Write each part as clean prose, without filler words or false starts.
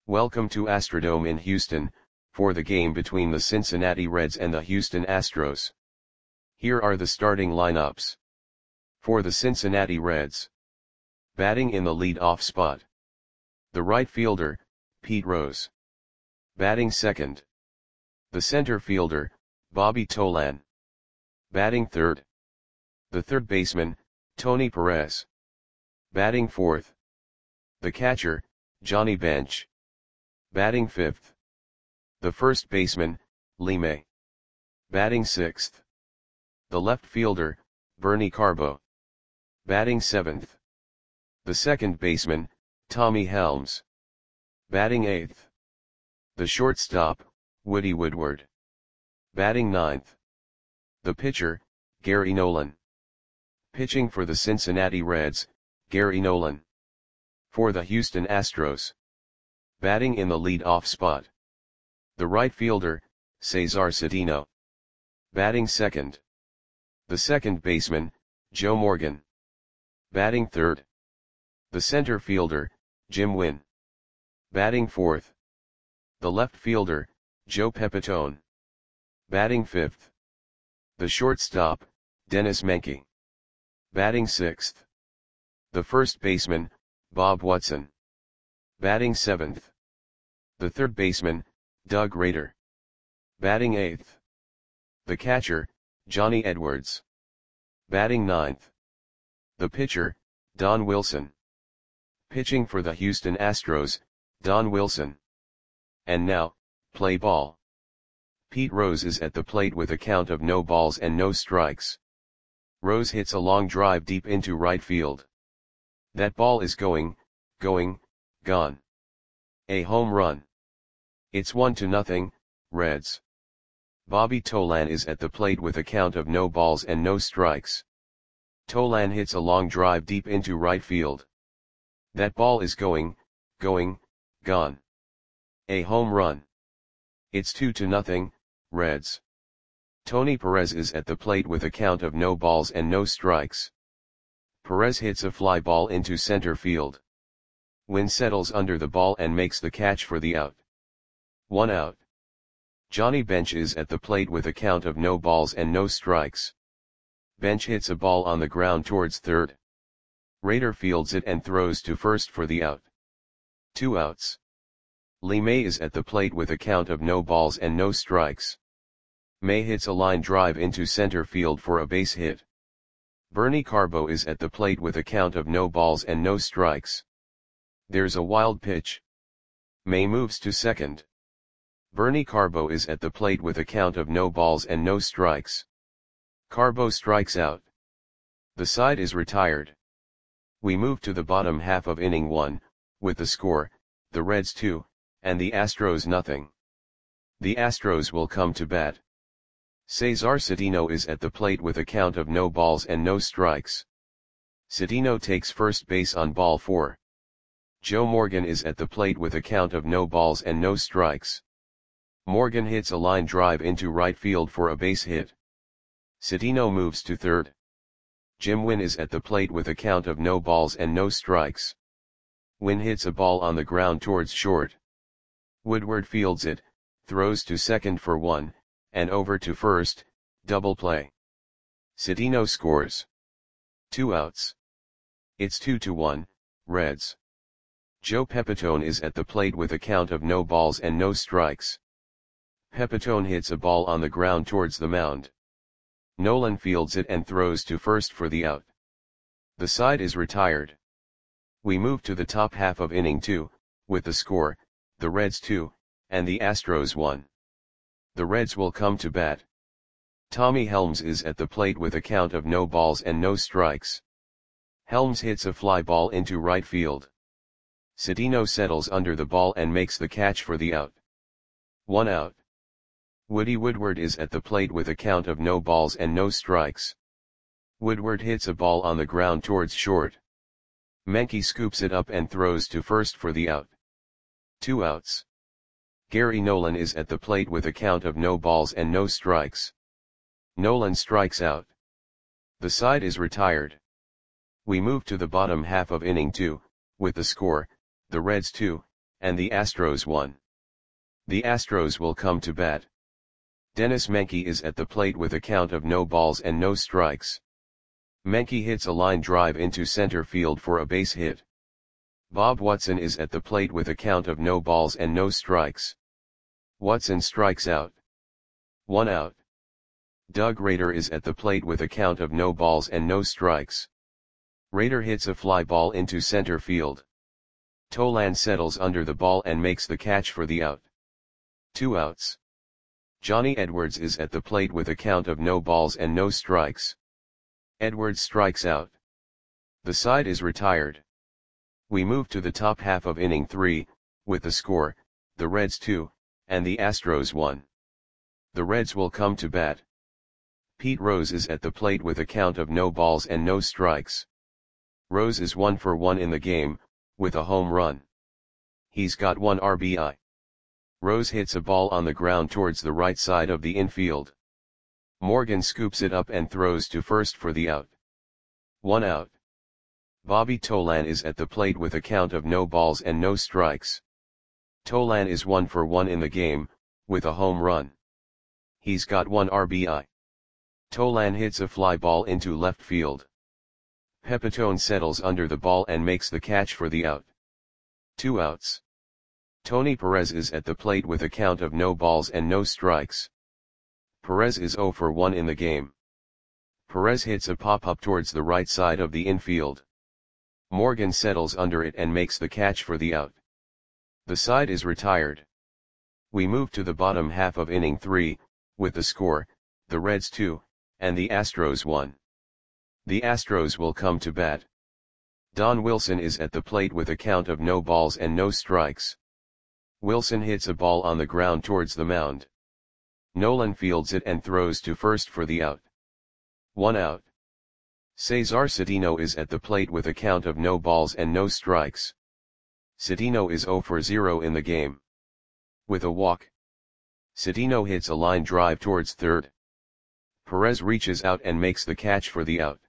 Welcome to Astrodome in Houston, for the game between the Cincinnati Reds and the Houston Astros. Here are the starting lineups. For the Cincinnati Reds. Batting in the lead-off spot. The right fielder, Pete Rose. Batting second. The center fielder, Bobby Tolan. Batting third. The third baseman, Tony Perez. Batting fourth. The catcher, Johnny Bench. Batting fifth. The first baseman, Lee May. Batting sixth. The left fielder, Bernie Carbo. Batting seventh. The second baseman, Tommy Helms. Batting eighth. The shortstop, Woody Woodward. Batting ninth. The pitcher, Gary Nolan. Pitching for the Cincinnati Reds, Gary Nolan. For the Houston Astros. Batting in the lead-off spot. The right fielder, Cesar Cedeno. Batting second. The second baseman, Joe Morgan. Batting third. The center fielder, Jim Wynn. Batting fourth. The left fielder, Joe Pepitone. Batting fifth. The shortstop, Dennis Menke. Batting sixth. The first baseman, Bob Watson. Batting seventh. The third baseman, Doug Rader. Batting eighth. The catcher, Johnny Edwards. Batting ninth. The pitcher, Don Wilson. Pitching for the Houston Astros, Don Wilson. And now, play ball. Pete Rose is at the plate with a count of no balls and no strikes. Rose hits a long drive deep into right field. That ball is going, gone. A home run. It's 1-0, Reds. Bobby Tolan is at the plate with a count of no balls and no strikes. Tolan hits a long drive deep into right field. That ball is going, gone. A home run. It's 2-0, Reds. Tony Perez is at the plate with a count of no balls and no strikes. Perez hits a fly ball into center field. Wynn settles under the ball and makes the catch for the out. 1 out. Johnny Bench is at the plate with a count of no balls and no strikes. Bench hits a ball on the ground towards third. Rader fields it and throws to first for the out. 2 outs. Lee May is at the plate with a count of no balls and no strikes. May hits a line drive into center field for a base hit. Bernie Carbo is at the plate with a count of no balls and no strikes. There's a wild pitch. May moves to second. Bernie Carbo is at the plate with a count of no balls and no strikes. Carbo strikes out. The side is retired. We move to the bottom half of inning 1, with the score, the Reds 2, and the Astros nothing. The Astros will come to bat. Cesar Cedeno is at the plate with a count of no balls and no strikes. Cedeno takes first base on ball 4. Joe Morgan is at the plate with a count of no balls and no strikes. Morgan hits a line drive into right field for a base hit. Cedeno moves to third. Jim Wynn is at the plate with a count of no balls and no strikes. Wynn hits a ball on the ground towards short. Woodward fields it, throws to second for 1, and over to first, double play. Cedeno scores. 2 outs. It's 2-1, Reds. Joe Pepitone is at the plate with a count of no balls and no strikes. Pepitone hits a ball on the ground towards the mound. Nolan fields it and throws to first for the out. The side is retired. We move to the top half of inning 2, with the score, the Reds 2, and the Astros 1. The Reds will come to bat. Tommy Helms is at the plate with a count of no balls and no strikes. Helms hits a fly ball into right field. Cedeno settles under the ball and makes the catch for the out. 1 out. Woody Woodward is at the plate with a count of no balls and no strikes. Woodward hits a ball on the ground towards short. Menke scoops it up and throws to first for the out. 2 outs. Gary Nolan is at the plate with a count of no balls and no strikes. Nolan strikes out. The side is retired. We move to the bottom half of inning 2, with the score, the Reds 2, and the Astros won. The Astros will come to bat. Dennis Menke is at the plate with a count of no balls and no strikes. Menke hits a line drive into center field for a base hit. Bob Watson is at the plate with a count of no balls and no strikes. Watson strikes out. 1 out. Doug Rader is at the plate with a count of no balls and no strikes. Rader hits a fly ball into center field. Tolan settles under the ball and makes the catch for the out. 2 outs. Johnny Edwards is at the plate with a count of no balls and no strikes. Edwards strikes out. The side is retired. We move to the top half of inning 3, with the score, the Reds 2, and the Astros 1. The Reds will come to bat. Pete Rose is at the plate with a count of no balls and no strikes. Rose is 1 for 1 in the game, with a home run. He's got 1 RBI. Rose hits a ball on the ground towards the right side of the infield. Morgan scoops it up and throws to first for the out. 1 out. Bobby Tolan is at the plate with a count of no balls and no strikes. Tolan is 1 for 1 in the game, with a home run. He's got 1 RBI. Tolan hits a fly ball into left field. Pepitone settles under the ball and makes the catch for the out. 2 outs. Tony Perez is at the plate with a count of no balls and no strikes. Perez is 0 for 1 in the game. Perez hits a pop-up towards the right side of the infield. Morgan settles under it and makes the catch for the out. The side is retired. We move to the bottom half of inning 3, with the score, the Reds 2, and the Astros 1. The Astros will come to bat. Don Wilson is at the plate with a count of no balls and no strikes. Wilson hits a ball on the ground towards the mound. Nolan fields it and throws to first for the out. 1 out. Cesar Cedeno is at the plate with a count of no balls and no strikes. Cedeno is 0 for 0 in the game. With a walk. Cedeno hits a line drive towards third. Perez reaches out and makes the catch for the out.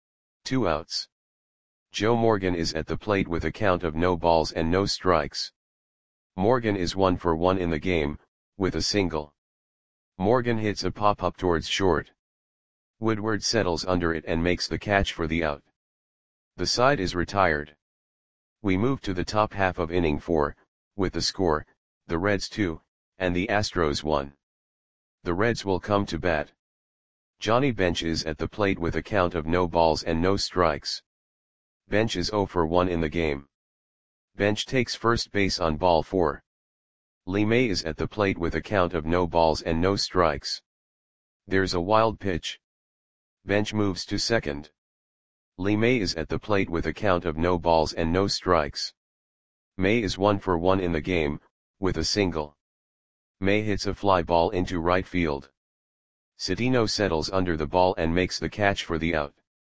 2 outs. Joe Morgan is at the plate with a count of no balls and no strikes. Morgan is 1 for 1 in the game, with a single. Morgan hits a pop-up towards short. Woodward settles under it and makes the catch for the out. The side is retired. We move to the top half of inning 4, with the score, the Reds 2, and the Astros 1. The Reds will come to bat. Johnny Bench is at the plate with a count of no balls and no strikes. Bench is 0 for 1 in the game. Bench takes first base on ball 4. Lee May is at the plate with a count of no balls and no strikes. There's a wild pitch. Bench moves to second. Lee May is at the plate with a count of no balls and no strikes. May is 1 for 1 in the game, with a single. May hits a fly ball into right field. Cedeno settles under the ball and makes the catch for the out.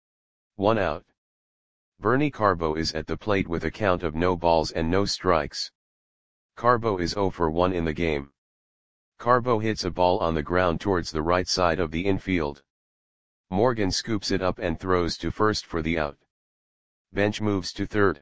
1 out. Bernie Carbo is at the plate with a count of no balls and no strikes. Carbo is 0 for 1 in the game. Carbo hits a ball on the ground towards the right side of the infield. Morgan scoops it up and throws to first for the out. Bench moves to third.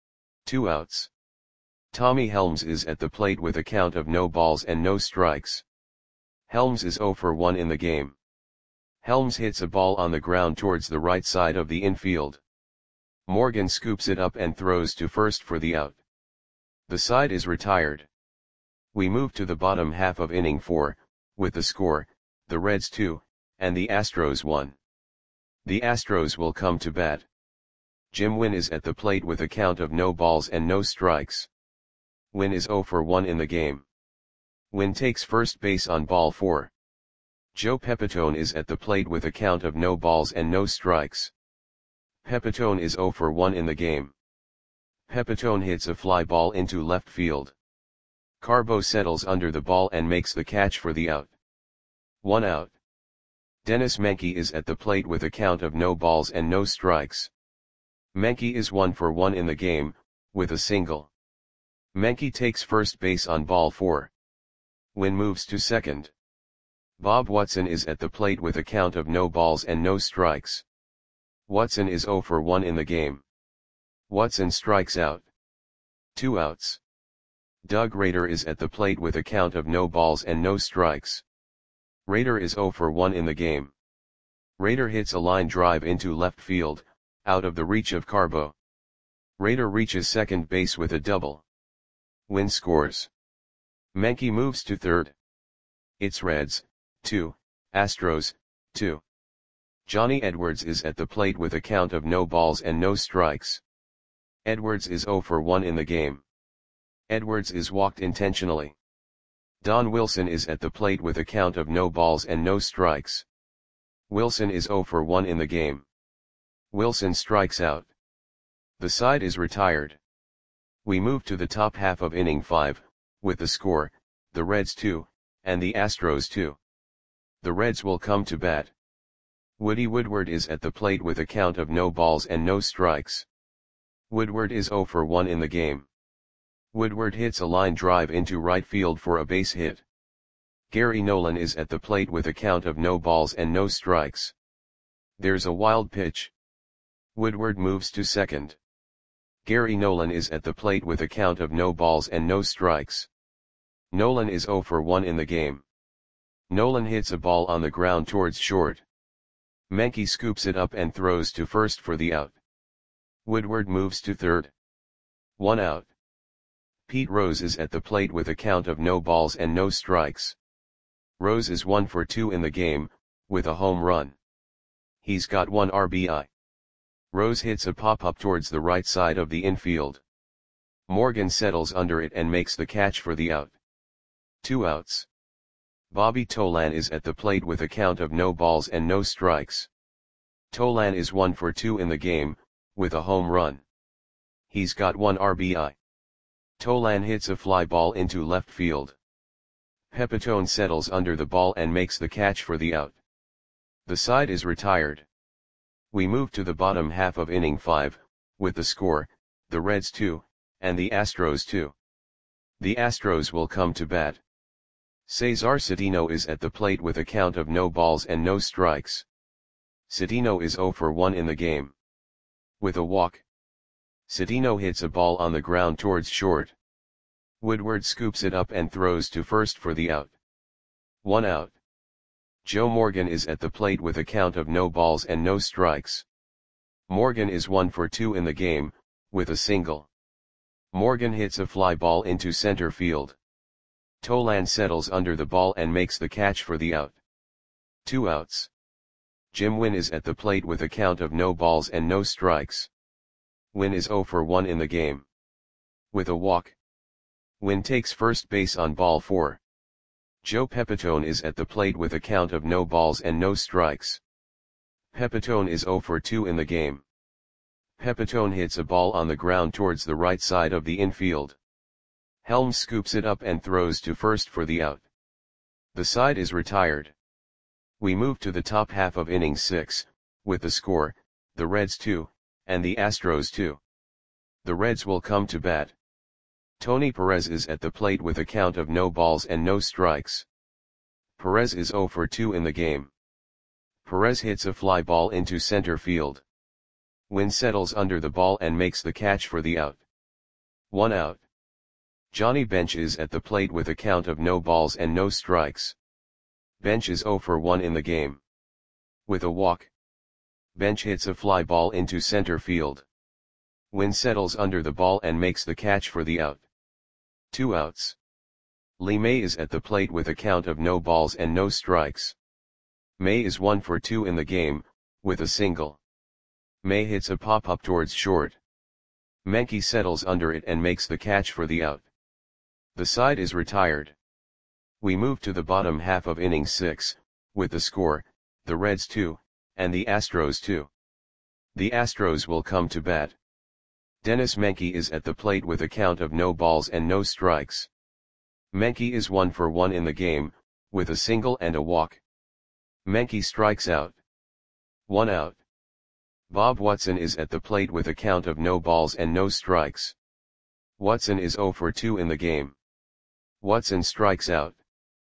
2 outs. Tommy Helms is at the plate with a count of no balls and no strikes. Helms is 0 for 1 in the game. Helms hits a ball on the ground towards the right side of the infield. Morgan scoops it up and throws to first for the out. The side is retired. We move to the bottom half of inning 4, with the score, the Reds 2, and the Astros 1. The Astros will come to bat. Jim Wynn is at the plate with a count of no balls and no strikes. Wynn is 0 for 1 in the game. Wynn takes first base on ball 4. Joe Pepitone is at the plate with a count of no balls and no strikes. Pepitone is 0 for 1 in the game. Pepitone hits a fly ball into left field. Carbo settles under the ball and makes the catch for the out. 1 out. Dennis Menke is at the plate with a count of no balls and no strikes. Menke is 1 for 1 in the game, with a single. Menke takes first base on ball 4. Wynn moves to second. Bob Watson is at the plate with a count of no balls and no strikes. Watson is 0 for 1 in the game. Watson strikes out. 2 outs. Doug Rader is at the plate with a count of no balls and no strikes. Rader is 0 for 1 in the game. Rader hits a line drive into left field, out of the reach of Carbo. Rader reaches second base with a double. Win scores. Menke moves to third. It's Reds, 2, Astros, 2. Johnny Edwards is at the plate with a count of no balls and no strikes. Edwards is 0 for 1 in the game. Edwards is walked intentionally. Don Wilson is at the plate with a count of no balls and no strikes. Wilson is 0 for 1 in the game. Wilson strikes out. The side is retired. We move to the top half of inning 5, with the score, the Reds 2, and the Astros 2. The Reds will come to bat. Woody Woodward is at the plate with a count of no balls and no strikes. Woodward is 0 for 1 in the game. Woodward hits a line drive into right field for a base hit. Gary Nolan is at the plate with a count of no balls and no strikes. There's a wild pitch. Woodward moves to second. Gary Nolan is at the plate with a count of no balls and no strikes. Nolan is 0 for 1 in the game. Nolan hits a ball on the ground towards short. Menke scoops it up and throws to first for the out. Woodward moves to third. 1 out. Pete Rose is at the plate with a count of no balls and no strikes. Rose is 1 for 2 in the game, with a home run. He's got 1 RBI. Rose hits a pop-up towards the right side of the infield. Morgan settles under it and makes the catch for the out. 2 outs. Bobby Tolan is at the plate with a count of no balls and no strikes. Tolan is 1 for 2 in the game, with a home run. He's got 1 RBI. Tolan hits a fly ball into left field. Pepitone settles under the ball and makes the catch for the out. The side is retired. We move to the bottom half of inning 5, with the score, the Reds 2, and the Astros 2. The Astros will come to bat. Cesar Cedeno is at the plate with a count of no balls and no strikes. Cedeno is 0 for 1 in the game. With a walk. Cedeno hits a ball on the ground towards short. Woodward scoops it up and throws to first for the out. 1 out. Joe Morgan is at the plate with a count of no balls and no strikes. Morgan is 1 for 2 in the game, with a single. Morgan hits a fly ball into center field. Tolan settles under the ball and makes the catch for the out. 2 outs. Jim Wynn is at the plate with a count of no balls and no strikes. Wynn is 0 for 1 in the game. With a walk. Wynn takes first base on ball 4. Joe Pepitone is at the plate with a count of no balls and no strikes. Pepitone is 0 for 2 in the game. Pepitone hits a ball on the ground towards the right side of the infield. Helms scoops it up and throws to first for the out. The side is retired. We move to the top half of inning 6, with the score, the Reds 2, and the Astros 2. The Reds will come to bat. Tony Perez is at the plate with a count of no balls and no strikes. Perez is 0 for 2 in the game. Perez hits a fly ball into center field. Wynn settles under the ball and makes the catch for the out. 1 out. Johnny Bench is at the plate with a count of no balls and no strikes. Bench is 0 for 1 in the game. With a walk. Bench hits a fly ball into center field. Wynn settles under the ball and makes the catch for the out. 2 outs. Lee May is at the plate with a count of no balls and no strikes. May is 1 for 2 in the game, with a single. May hits a pop-up towards short. Menke settles under it and makes the catch for the out. The side is retired. We move to the bottom half of inning 6, with the score, the Reds 2, and the Astros 2. The Astros will come to bat. Dennis Menke is at the plate with a count of no balls and no strikes. Menke is 1 for 1 in the game, with a single and a walk. Menke strikes out. 1 out. Bob Watson is at the plate with a count of no balls and no strikes. Watson is 0 for 2 in the game. Watson strikes out.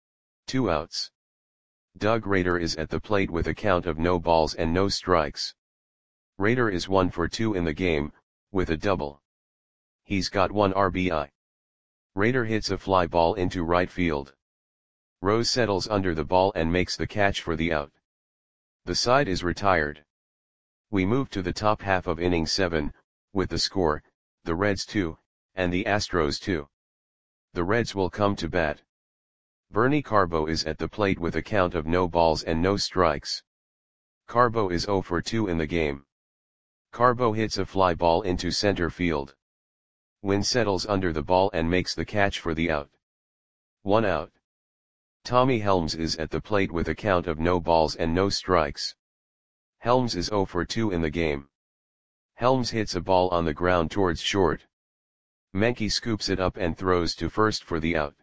2 outs. Doug Rader is at the plate with a count of no balls and no strikes. Rader is 1 for 2 in the game, with a double. He's got 1 RBI. Raider hits a fly ball into right field. Rose settles under the ball and makes the catch for the out. The side is retired. We move to the top half of inning 7, with the score, the Reds 2, and the Astros 2. The Reds will come to bat. Bernie Carbo is at the plate with a count of no balls and no strikes. Carbo is 0 for 2 in the game. Carbo hits a fly ball into center field. Wynn settles under the ball and makes the catch for the out. 1 out. Tommy Helms is at the plate with a count of no balls and no strikes. Helms is 0 for 2 in the game. Helms hits a ball on the ground towards short. Menke scoops it up and throws to first for the out.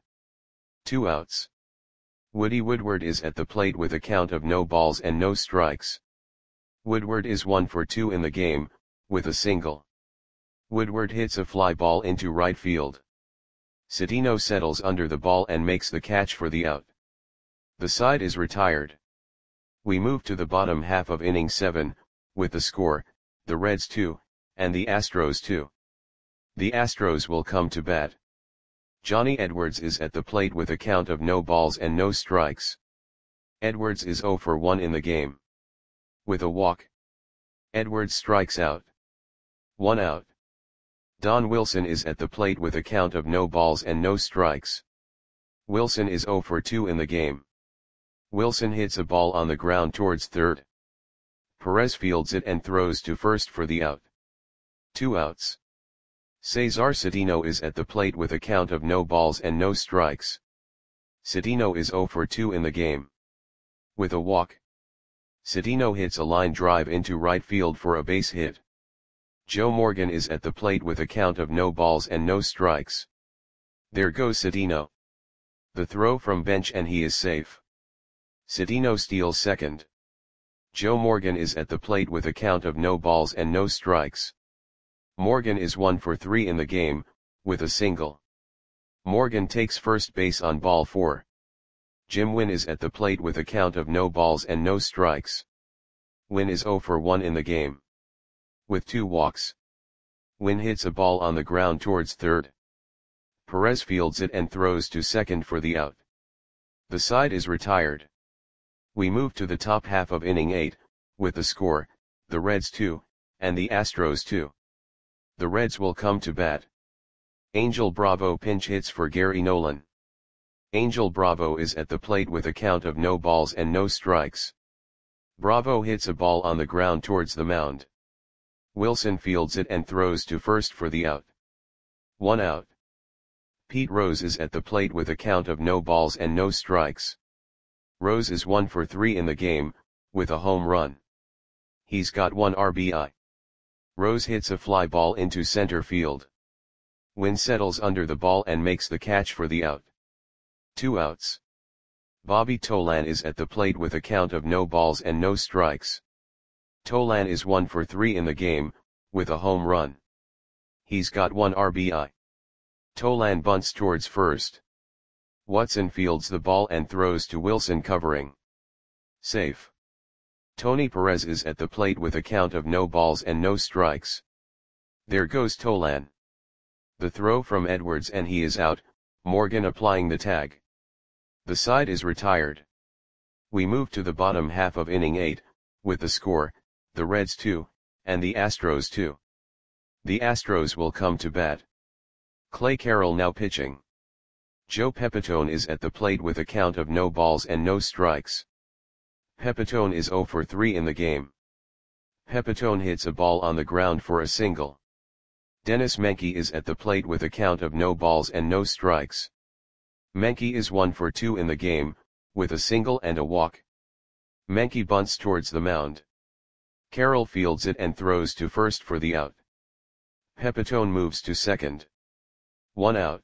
2 outs. Woody Woodward is at the plate with a count of no balls and no strikes. Woodward is 1 for 2 in the game, with a single. Woodward hits a fly ball into right field. Citino settles under the ball and makes the catch for the out. The side is retired. We move to the bottom half of inning 7, with the score, the Reds 2, and the Astros 2. The Astros will come to bat. Johnny Edwards is at the plate with a count of no balls and no strikes. Edwards is 0 for 1 in the game. With a walk, Edwards strikes out. 1 out. Don Wilson is at the plate with a count of no balls and no strikes. Wilson is 0 for 2 in the game. Wilson hits a ball on the ground towards third. Perez fields it and throws to first for the out. 2 outs. Cesar Citino is at the plate with a count of no balls and no strikes. Citino is 0 for 2 in the game. With a walk, Citino hits a line drive into right field for a base hit. Joe Morgan is at the plate with a count of no balls and no strikes. There goes Citino. The throw from bench and he is safe. Citino steals second. Joe Morgan is at the plate with a count of no balls and no strikes. Morgan is 1 for 3 in the game, with a single. Morgan takes first base on ball 4. Jim Wynn is at the plate with a count of no balls and no strikes. Wynn is 0 for 1 in the game. With 2 walks, Wynn hits a ball on the ground towards third. Perez fields it and throws to second for the out. The side is retired. We move to the top half of inning 8, with the score, the Reds 2, and the Astros 2. The Reds will come to bat. Angel Bravo pinch hits for Gary Nolan. Angel Bravo is at the plate with a count of no balls and no strikes. Bravo hits a ball on the ground towards the mound. Wilson fields it and throws to first for the out. 1 out. Pete Rose is at the plate with a count of no balls and no strikes. Rose is 1 for 3 in the game, with a home run. He's got 1 RBI. Rose hits a fly ball into center field. Wynn settles under the ball and makes the catch for the out. 2 outs. Bobby Tolan is at the plate with a count of no balls and no strikes. Tolan is 1 for 3 in the game, with a home run. He's got 1 RBI. Tolan bunts towards first. Watson fields the ball and throws to Wilson covering. Safe. Tony Perez is at the plate with a count of no balls and no strikes. There goes Tolan. The throw from Edwards and he is out, Morgan applying the tag. The side is retired. We move to the bottom half of inning 8, with the score, the Reds 2, and the Astros 2. The Astros will come to bat. Clay Carroll now pitching. Joe Pepitone is at the plate with a count of no balls and no strikes. Pepitone is 0 for 3 in the game. Pepitone hits a ball on the ground for a single. Dennis Menke is at the plate with a count of no balls and no strikes. Menke is 1 for 2 in the game, with a single and a walk. Menke bunts towards the mound. Carroll fields it and throws to first for the out. Pepitone moves to second. 1 out.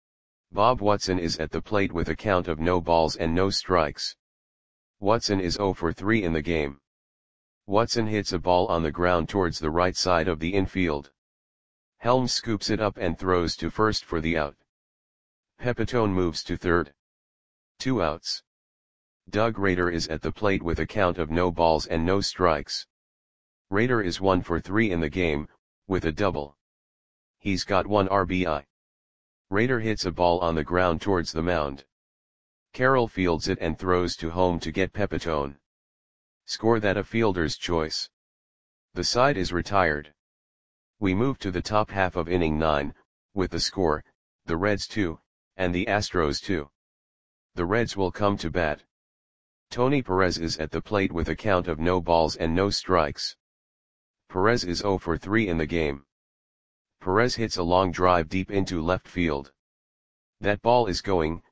Bob Watson is at the plate with a count of no balls and no strikes. Watson is 0 for 3 in the game. Watson hits a ball on the ground towards the right side of the infield. Helms scoops it up and throws to first for the out. Pepitone moves to third. 2 outs. Doug Rader is at the plate with a count of no balls and no strikes. Rader is 1 for 3 in the game, with a double. He's got 1 RBI. Raider hits a ball on the ground towards the mound. Carroll fields it and throws to home to get Pepitone. Score that a fielder's choice. The side is retired. We move to the top half of inning 9, with the score, the Reds 2, and the Astros 2. The Reds will come to bat. Tony Perez is at the plate with a count of no balls and no strikes. Perez is 0 for 3 in the game. Perez hits a long drive deep into left field. That ball is gone.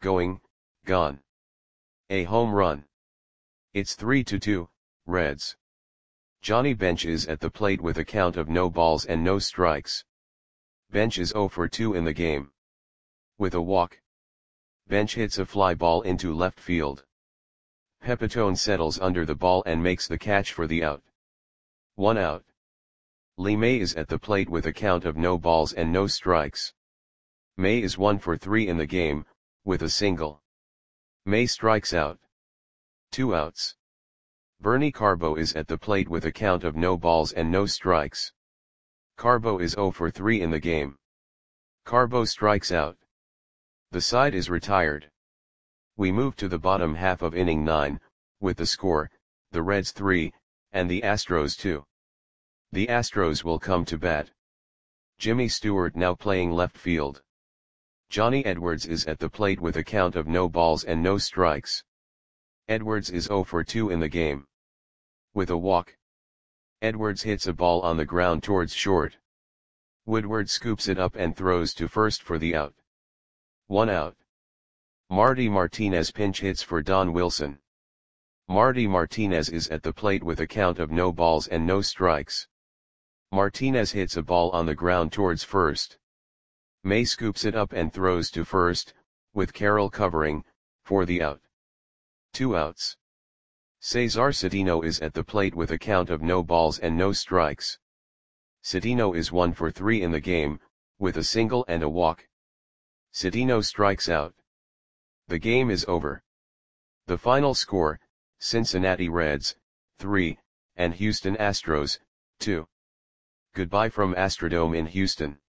A home run. It's 3-2, Reds. Johnny Bench is at the plate with a count of no balls and no strikes. Bench is 0 for 2 in the game. With a walk. Bench hits a fly ball into left field. Pepitone settles under the ball and makes the catch for the out. 1 out. Lee May is at the plate with a count of no balls and no strikes. May is 1 for 3 in the game, with a single. May strikes out. 2 outs. Bernie Carbo is at the plate with a count of no balls and no strikes. Carbo is 0 for 3 in the game. Carbo strikes out. The side is retired. We move to the bottom half of inning 9, with the score, the Reds 3, and the Astros 2. The Astros will come to bat. Jimmy Stewart now playing left field. Johnny Edwards is at the plate with a count of no balls and no strikes. Edwards is 0 for 2 in the game. With a walk. Edwards hits a ball on the ground towards short. Woodward scoops it up and throws to first for the out. 1 out. Marty Martinez pinch hits for Don Wilson. Marty Martinez is at the plate with a count of no balls and no strikes. Martinez hits a ball on the ground towards first. May scoops it up and throws to first, with Carroll covering, for the out. 2 outs. Cesar Cedeno is at the plate with a count of no balls and no strikes. Cedeno is 1 for 3 in the game, with a single and a walk. Cedeno strikes out. The game is over. The final score, Cincinnati Reds, 3, and Houston Astros, 2. Goodbye from Astrodome in Houston.